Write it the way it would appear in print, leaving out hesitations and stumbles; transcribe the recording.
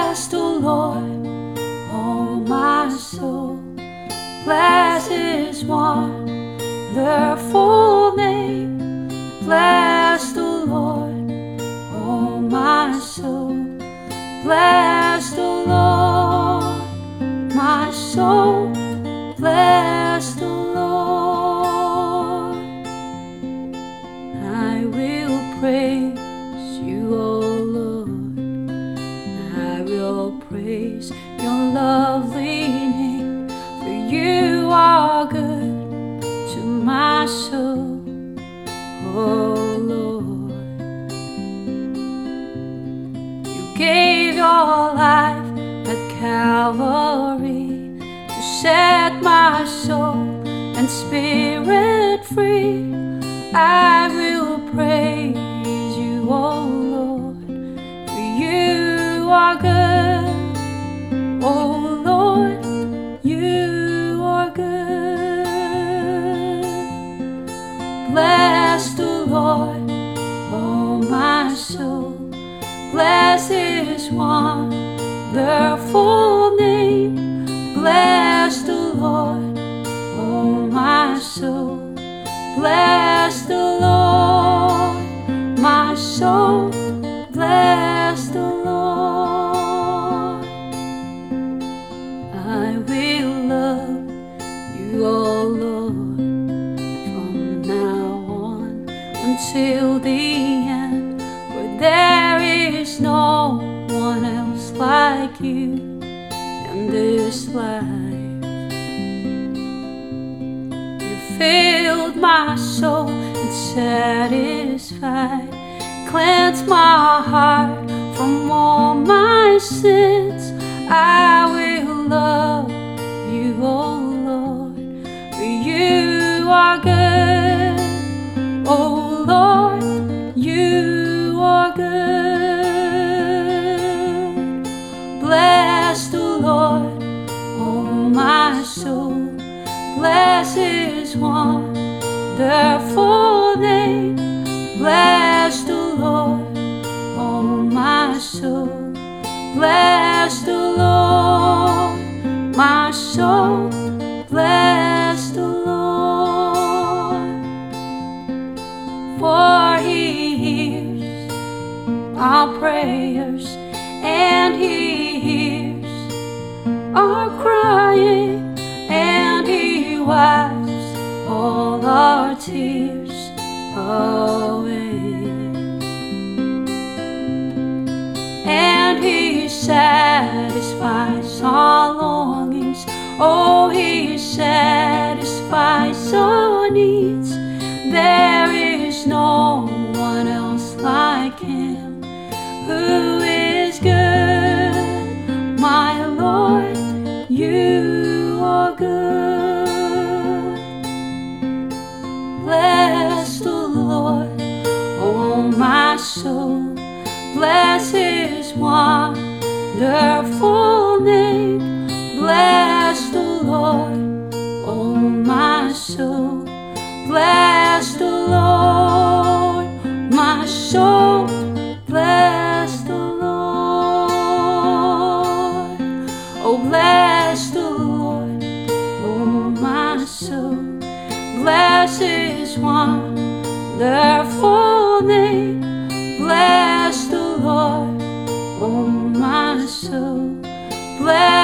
Bless the Lord, oh my soul. Bless His wonderful name. Bless the Lord, oh my soul. Bless the Lord, my soul. Bless the Lord. I will praise you, O Lord. I will praise your lovely name, for you are good to my soul, oh Lord. You gave your life at Calvary to set my soul and spirit free. I will praise you, oh Lord, for you are good, oh Lord, you are good. Bless the Lord, oh my soul. Bless His wonderful name. Bless the Lord, oh my soul. Bless the Lord, my soul. Bless the Lord. I will love you, oh Lord, from now on until the end, for there is no one else like you in this life. You filled my soul and satisfied, cleansed my heart from all my sins. I will love you, oh Lord, for you are good, oh Lord, you are good. Bless the Lord, oh my soul. Bless His wonderful name. Bless the Lord, oh my soul. Bless the Lord, my soul. Bless the Lord, for He hears our prayers and He hears our crying, and He wipes all our tears away, and He satisfies our longings. Oh, He satisfies our needs. There is no one else like Him, who is good, my Lord, you are good. Bless the Lord, oh my soul. Bless His wonderful name. Bless the Lord, oh my soul. Bless the Lord, my soul. Bless the Lord. Oh, bless the Lord, oh my soul. Bless His wonderful name. Bless the Lord, oh my soul. Bless